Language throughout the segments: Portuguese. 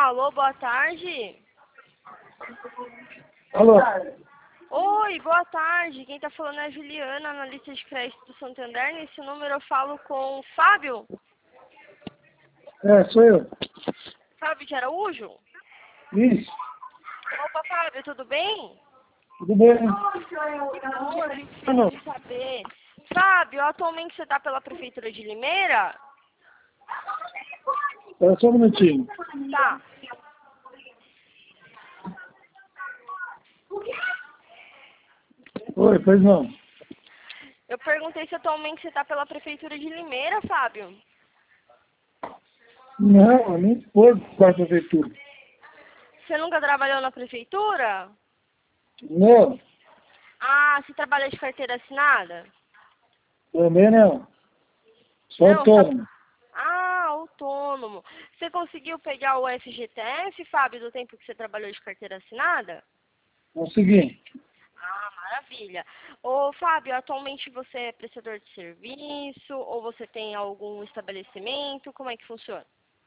Alô, boa tarde. Alô? Oi, boa tarde. Quem tá falando é a Juliana, analista de crédito do Santander. Nesse número eu falo com o Fábio. É, sou eu. Fábio de Araújo? Isso. Opa, Fábio, tudo bem? Tudo bem? Oi, preciso de saber. Fábio, atualmente você tá pela Prefeitura de Limeira? Espera só um minutinho. Tá. Oi, pois não. Eu perguntei se atualmente você tá pela Prefeitura de Limeira, Fábio. Não, eu nem foi para a prefeitura. Você nunca trabalhou na Prefeitura? Não, Ah, você trabalha de carteira assinada? também não. Só Não, autônomo. Ah, autônomo. Você conseguiu pegar o FGTS, Fábio, do tempo que você trabalhou de carteira assinada? É o seguinte, Ah, maravilha. Ô, Fábio, atualmente você é prestador de serviço ou você tem algum estabelecimento? Como é que funciona?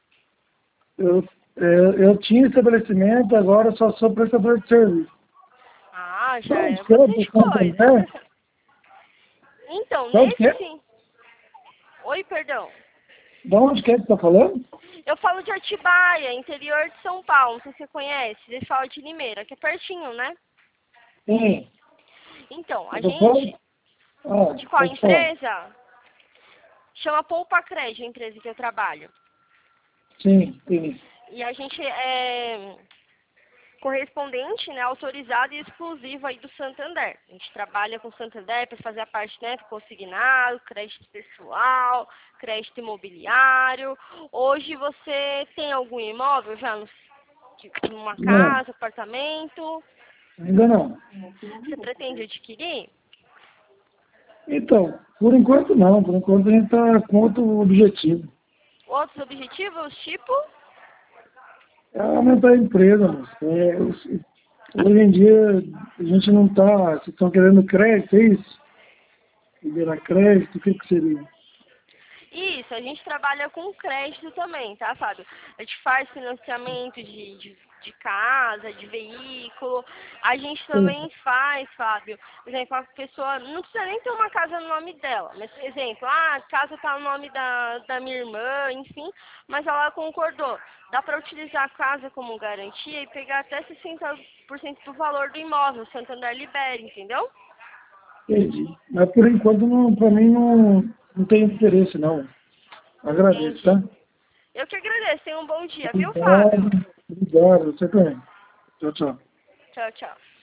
eu tinha estabelecimento, agora só sou prestador de serviço. Ah, já Não, é desculpa, bastante coisa. né? Então, Sabe o nesse quê? sim. Oi, perdão. De onde que é que tá falando? Eu falo de Atibaia, interior de São Paulo, não sei se você conhece. Ele fala de Limeira, que é pertinho, né? Sim. Então, a Eu tô falando? gente, de qual Pode falar. empresa? Chama Poupa Crédito, a empresa que eu trabalho. Sim, sim. E a gente é correspondente, né, autorizado e exclusivo aí do Santander. A gente trabalha com o Santander para fazer a parte, né, do consignado, crédito pessoal, crédito imobiliário. Hoje você tem algum imóvel já numa Não, casa, apartamento? ainda não. Você pretende adquirir? Então, por enquanto não. Por enquanto a gente está com outro objetivo. Outros objetivos, tipo? É aumentar a empresa, moço. Hoje em dia a gente não está. Vocês estão querendo crédito, é isso? Liberar crédito, o que, que seria? Isso, a gente trabalha com crédito também, tá, Fábio? A gente faz financiamento de casa, de veículo. A gente Sim. também faz, Fábio, por exemplo, a pessoa não precisa nem ter uma casa no nome dela, mas, por exemplo, a casa tá no nome da minha irmã, enfim, mas ela concordou. Dá para utilizar a casa como garantia e pegar até 60% do valor do imóvel, o Santander libera, entendeu? Entendi. Mas por enquanto, para mim, não tem interesse, não. Agradeço, Entendi. tá? Eu que agradeço. Tenha um bom dia, viu, Obrigado. Fábio? Obrigado. Você também. Tchau, tchau. Tchau, tchau.